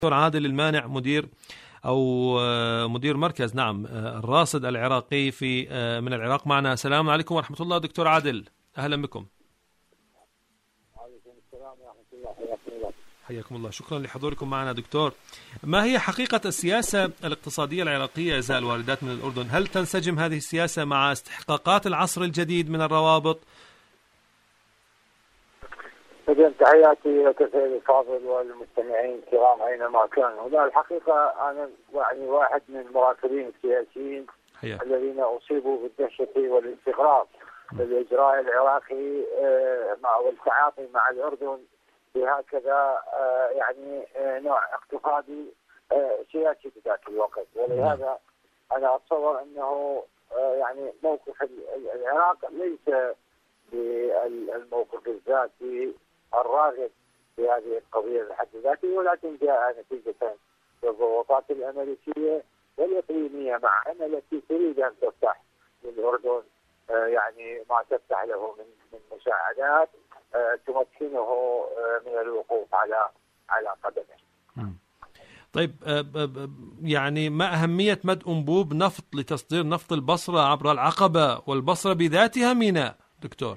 دكتور عادل المانع، مدير مركز الراصد العراقي في من العراق معنا. السلام عليكم ورحمة الله دكتور عادل، أهلا بكم. وعليكم السلام ورحمة الله، حياكم الله. حياكم الله، شكرا لحضوركم معنا دكتور. ما هي حقيقة السياسة الاقتصادية العراقية إزاء الواردات من الأردن؟ هل تنسجم هذه السياسة مع استحقاقات العصر الجديد من الروابط؟ تحياتي لك سيدي الفاضل والمستمعين الكرام اينما كانوا. لا، الحقيقه انا واحد من المراقبين السياسيين الذين اصيبوا بالدهشه والاستغراب بالاجراء العراقي والتعاطي مع الاردن بهكذا نوع اقتصادي سياسي في ذاك الوقت. ولهذا انا اتصور انه موقف العراق ليس بالموقف الذاتي الراغب في هذه القضية بحد ذاته، ولكن جاء نتيجة للضغوطات الأمريكية والإقليمية معا التي تريد أن تفتح للأردن ما تفتح له من مساعدات تمكنه من الوقوف على قدمه. طيب، ما أهمية مد أنبوب نفط لتصدير نفط البصرة عبر العقبة والبصرة بذاتها ميناء دكتور؟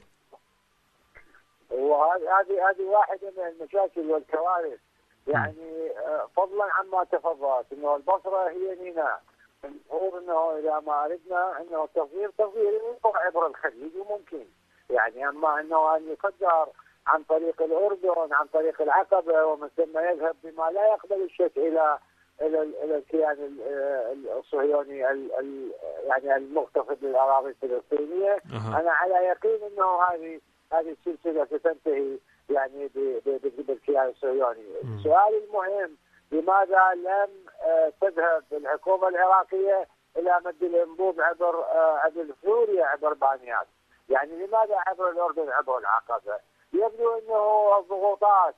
وهذه واحدة من المشاكل والكوارث، فضلا عما تفضلت انه البصرة هي ميناء. المفروض انه اذا ما اردنا انه تغيير عبر الخليج وممكن، اما انه ان يقدر عن طريق الاردن عن طريق العقبة ومن ثم يذهب بما لا يقبل الشك الى الكيان الصهيوني المغتصب للاراضي الفلسطينيه. انا على يقين انه هذه السلسله ستنتهي بالكيان الصهيوني. السؤال المهم، لماذا لم تذهب الحكومه العراقيه الى مد الانبوب عبر سوريا عبر بانيات؟ لماذا عبر الاردن عبر العقبه؟ يبدو انه الضغوطات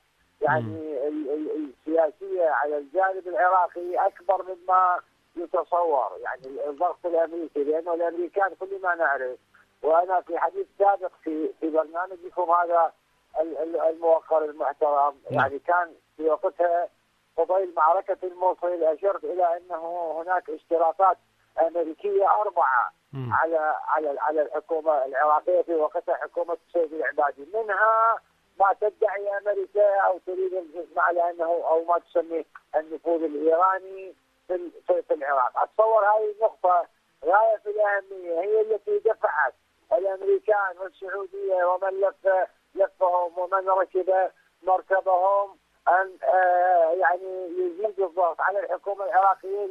السياسيه على الجانب العراقي اكبر مما يتصور، الضغط الامريكي، لانه الامريكان كل ما نعرف، وانا في حديث سابق في برنامجكم هذا الموقر المحترم، كان في وقتها قبيل معركه الموصل اشرت الى انه هناك اشتراطات امريكيه 4 على الحكومه العراقيه في وقتها، حكومه السيد العبادي، منها ما تدعي امريكا او تريد الجزم على انه او ما تسميه النفوذ الايراني في العراق. اتصور هذه النقطه غايه في الاهميه، هي التي دفعت الامريكان والسعوديه ومن لفهم ومن ركب مركبهم ان يزيد الضغط على الحكومه العراقيه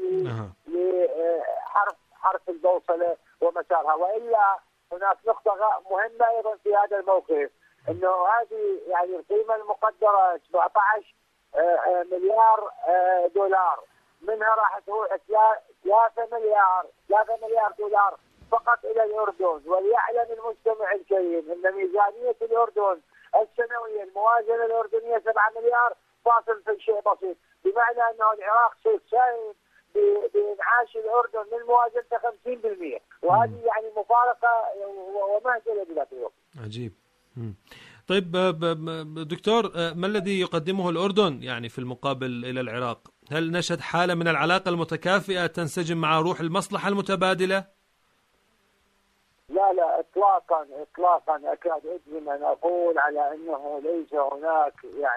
لحرف البوصله ومسارها. والا هناك نقطه مهمه ايضا في هذا الموقف، انه هذه القيمه المقدره 17 مليار دولار، منها راح تروح 3 مليار دولار فقط الى الاردن. وليعلم المستمع الكريم ان ميزانيه الاردن السنويه الموازنه الاردنيه 7 مليار فاصل في شيء بسيط، بمعنى انه العراق سيساهم بانعاش الاردن من موازنته 50%، وهذه مفارقه ومهزله بذات الوقت. عجيب. طيب دكتور، ما الذي يقدمه الأردن في المقابل إلى العراق؟ هل نشهد حالة من العلاقة المتكافئة تنسجم مع روح المصلحة المتبادلة؟ لا اطلاقا اكاد اجزم ان اقول على انه ليس هناك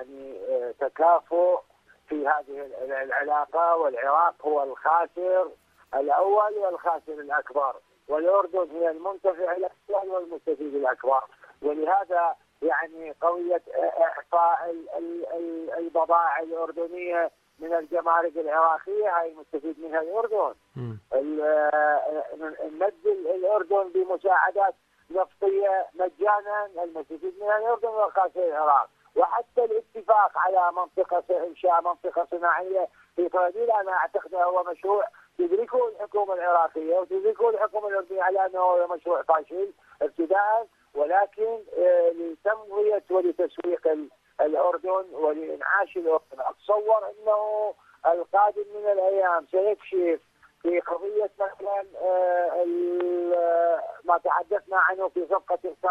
تكافؤ في هذه العلاقة، والعراق هو الخاسر الاول والخاسر الاكبر، والاردن هي المنتفع الاول والمستفيد الاكبر. ولهذا قضية إعفاء البضائع الأردنية من الجمارك العراقية هاي المستفيد منها الأردن. مد الأردن بمساعدات نفطية مجانا، المستفيد منها الأردن والخاسر العراق. وحتى الاتفاق على إنشاء منطقة صناعية في قراديل، أنا أعتقد هو مشروع تدركه الحكومة العراقية وتدركه الحكومة الأردنية على أنه هو مشروع فاشل ابتداء، ولكن لتموية ولتسويق الأردن ولإنعاش الأردن. أتصور أنه القادم من الأيام سيكشف في قضية مثلا ما تحدثنا عنه في صفقة القرن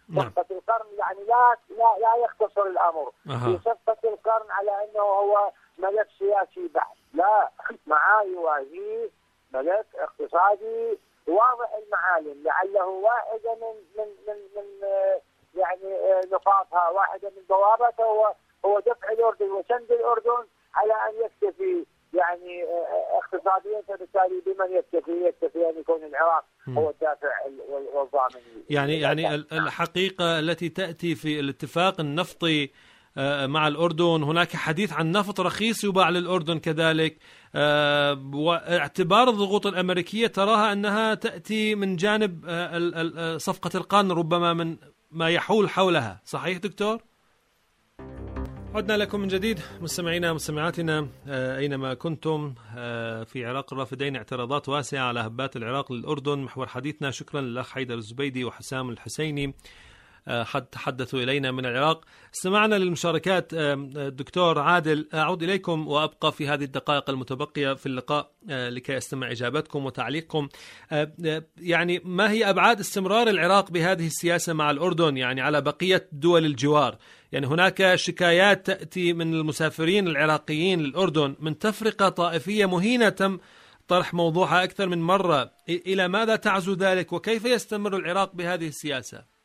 صفقة القرن يعني لا يختصر الأمر في صفقة القرن على أنه هو ملف سياسي بحت، لا، معاه يواجه ملف اقتصادي واضح المعالم، لعله واحدة من يعني نقاطها، واحدة من ضوابطها هو دفع الأردن وسند الأردن على أن يكتفي يعني اقتصاديا، فبالتالي بمن يكتفي أن يكون العراق هو الدافع والضامن. يعني الحقيقة التي تأتي في الاتفاق النفطي مع الأردن، هناك حديث عن نفط رخيص يباع للأردن كذلك، واعتبار الضغوط الأمريكية تراها أنها تأتي من جانب صفقة القرن ربما من ما يحول حولها. صحيح دكتور؟ عدنا لكم من جديد مستمعينا مستمعاتنا أينما كنتم. في عراق الرافدين اعتراضات واسعة على هبات العراق للأردن، محور حديثنا. شكرا للأخ حيدر الزبيدي وحسام الحسيني تحدثوا إلينا من العراق. استمعنا للمشاركات. الدكتور عادل، أعود إليكم وأبقى في هذه الدقائق المتبقية في اللقاء لكي أستمع إجابتكم وتعليقكم. يعني ما هي أبعاد استمرار العراق بهذه السياسة مع الأردن يعني على بقية دول الجوار؟ يعني هناك شكايات تأتي من المسافرين العراقيين للأردن من تفرقة طائفية مهينة تم طرح موضوعها أكثر من مرة. إلى ماذا تعزو ذلك وكيف يستمر العراق بهذه السياسة؟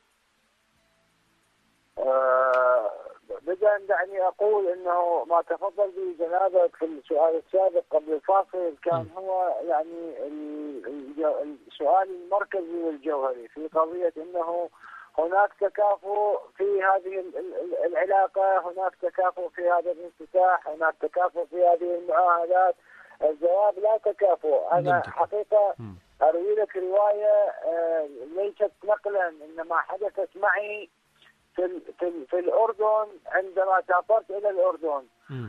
بدأ دعني أقول أنه ما تفضل به جنابك في السؤال السابق قبل الفاصل كان هو يعني السؤال المركزي والجوهري في قضية أنه هناك تكافؤ في هذه العلاقة، هناك تكافؤ في هذا الانفتاح، هناك تكافؤ في هذه المعاهدات. الجواب لا تكافؤ. أنا حقيقة أروي لك رواية ليست نقلا، إنما حدثت معي في الأردن عندما سافرت إلى الأردن.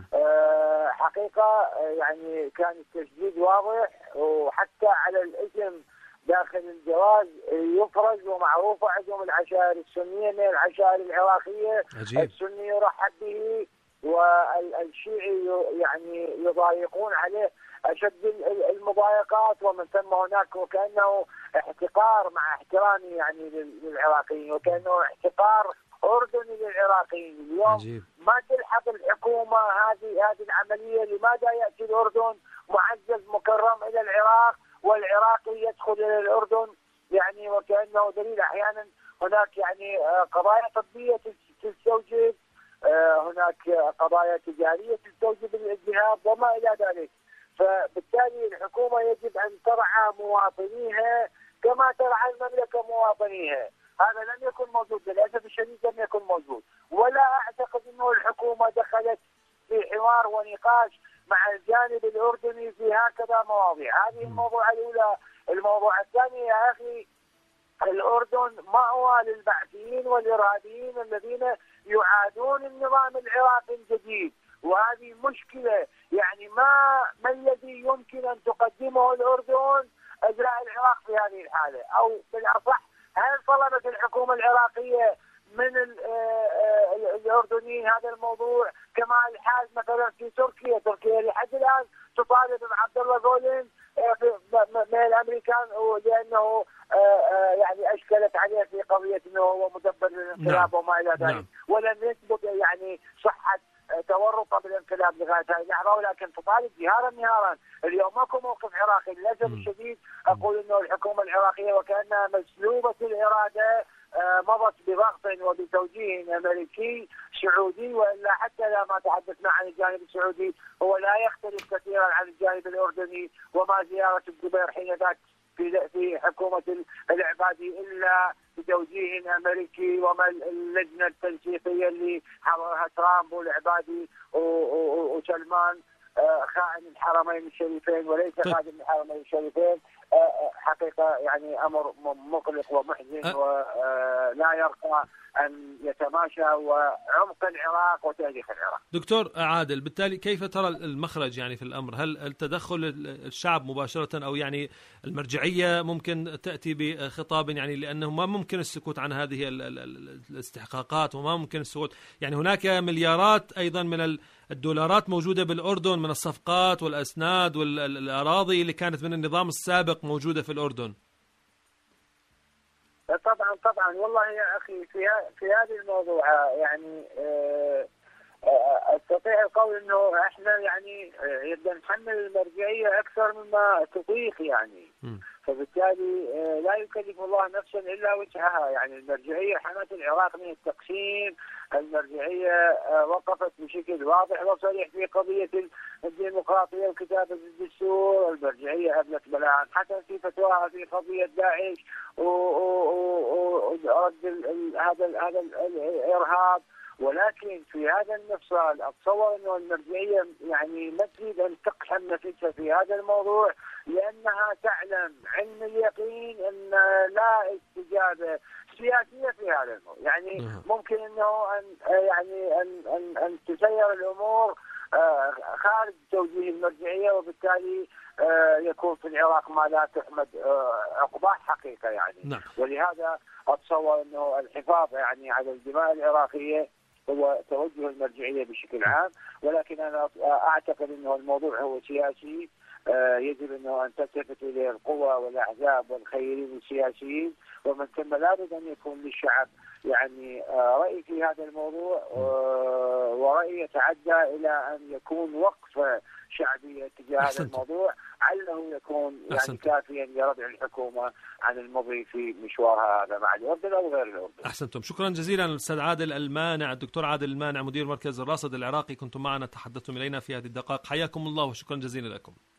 حقيقة يعني كان التشديد واضح، وحتى على الاسم داخل الجواز يفرز، ومعروفة عندهم العشائر السنية من العشائر العراقية. عجيب. السني يرحب به والشيعي يعني يضايقون عليه أشد المضايقات، ومن ثم هناك وكأنه احتقار، مع احترامي يعني للعراقيين، وكأنه احتقار أردني للعراقيين. اليوم عجيب. ما تلحق الحكومة هذه العملية. لماذا يأتي الأردن معزز مكرم إلى العراق والعراقي يدخل إلى الأردن؟ يعني وكأنه دليل. أحيانا هناك يعني قضايا طبية تستوجب، هناك قضايا تجارية تستوجب الذهاب وما إلى ذلك. فبالتالي الحكومة يجب أن ترعى مواطنيها كما ترعى المملكة مواطنيها. هذا لم يكن موجود، للأسف الشديد لم يكن موجود. ولا أعتقد أنه الحكومة دخلت في حوار ونقاش مع الجانب الأردني في هكذا مواضيع. هذه الموضوع الأولى. الموضوع الثاني يا أخي، الأردن مأوى للبعثيين والإرهابيين الذين يعادون النظام العراقي الجديد، وهذه مشكلة. يعني ما الذي يمكن أن تقدمه الأردن أزرع العراق في هذه الحالة؟ أو بالأصح، هل طلبت الحكومة العراقية من الأردنيين هذا الموضوع؟ كما الحال مثلا في تركيا لحد الآن تطالب بعبد الله جولين من الأمريكان لأنه يعني أشكلت عليه في قضية أنه هو مدبر للانقلاب وما إلى ذلك. ولم يثبت يعني صحة تورطه بالانقلاب لغاية هذه اللحظة، ولكن تطالب نهارا. اليوم ماكو موقف عراقي للأسف الشديد. أقول أنه الحكومة العراقية وكأنها مسلوبة الإرادة مضت بضغط وبتوجيه أمريكي سعودي، وإلا حتى لما تحدثنا عن الجانب السعودي هو لا يختلف كثيرا عن الجانب الأردني. وما زيارة الزبير حين ذاك في حكومة العبادي إلا بتوجيه أمريكي، وما اللجنة التنسيقية اللي حضرها ترامب والعبادي وسلمان خائن الحرمين الشريفين وليس خادم الحرمين الشريفين. حقيقة يعني أمر مقلق ومحزن ولا يرقى أن يتماشى وعمق العراق وتاريخ العراق. دكتور عادل، بالتالي كيف ترى المخرج يعني في الأمر؟ هل التدخل الشعب مباشرة أو يعني المرجعية ممكن تأتي بخطاب يعني لأنه ما ممكن السكوت عن هذه الاستحقاقات وما ممكن السكوت؟ يعني هناك مليارات أيضا من الدولارات موجودة بالأردن من الصفقات والأسناد والأراضي اللي كانت من النظام السابق موجودة في الأردن. طبعا والله يا اخي في هذا الموضوع يعني استطيع القول انه احنا يعني بدنا نحمل المرجعيه اكثر مما تطيق يعني. فبالتالي لا يكلف الله نفسا الا وسعها. يعني المرجعيه حمت العراق من التقسيم، المرجعيه وقفت بشكل واضح وصريح في قضيه الديمقراطيه وكتابه الدستور، المرجعيه ابلت بلاء حسن في فتواها في قضيه داعش ورد هذا الارهاب. ولكن في هذا المفصل اتصور انه المرجعيه يعني ما تريد ان تقحم نفسها في هذا الموضوع، لانها تعلم علم اليقين ان لا استجابه سياسيه في هذا الموضوع. يعني ممكن انه ان تسير الامور خارج توجيه المرجعيه، وبالتالي يكون في العراق ما لا تحمد عقباه حقيقه يعني. نعم. ولهذا اتصور انه الحفاظ يعني على الدماء العراقيه هو توجه المرجعيه بشكل عام. ولكن انا اعتقد انه الموضوع هو سياسي، يجب انه ان تلتفت اليه القوى والاحزاب والخيرين السياسيين، ومن ثم لابد ان يكون للشعب يعني راي في هذا الموضوع، ورأي يتعدى الى ان يكون وقفه شعبيه تجاه هذا الموضوع، علّه يكون يعني كافيا لردع الحكومه عن المضي في مشوارها هذا مع الاردن او غير الاردن. احسنتم، شكرا جزيلا الاستاذ عادل المانع، الدكتور عادل المانع مدير مركز الراصد العراقي، كنتم معنا تحدثتم الينا في هذه الدقائق، حياكم الله وشكرا جزيلا لكم.